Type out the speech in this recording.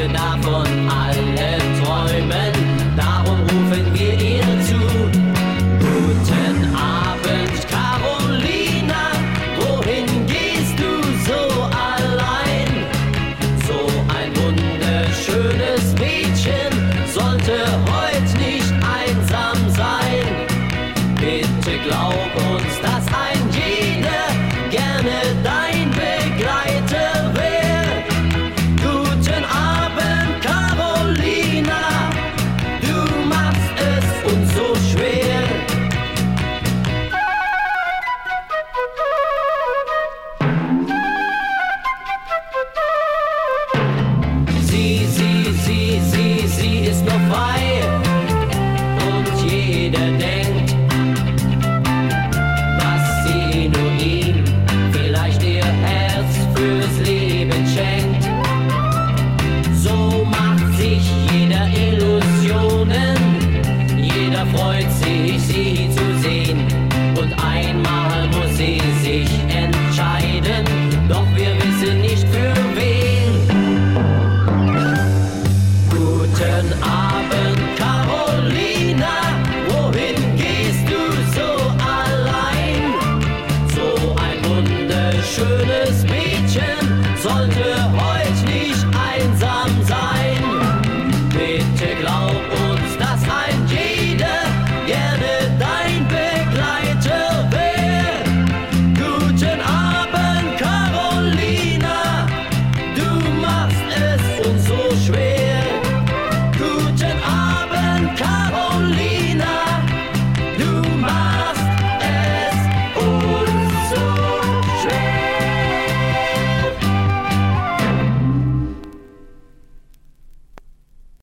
davon alle träumen, darum rufen wir ihr zu. Guten Abend, Carolina, wohin gehst du so allein? So ein wunderschönes Mädchen sollte heute nicht einsam sein. Bitte glaub uns, dass ein jeder gerne dein Begleiter wär. Guten Abend, Carolina, du machst es uns so schwer. Sie ist noch frei und jeder denkt, dass sie nur ihm vielleicht ihr Herz fürs Leben schenkt. So macht sich jeder Illusionen, jeder freut sich, sie zu sehen. Und einmal muss sie sich entscheiden, doch wir wissen nicht für wen. Guten Abend, Carolina, wohin gehst du so allein? So ein wunderschönes Mädchen sollte heute nicht einsam sein. Bitte glaub uns, dass ein jeder gerne dein Begleiter wär. Guten Abend, Carolina, du machst es uns so schwer.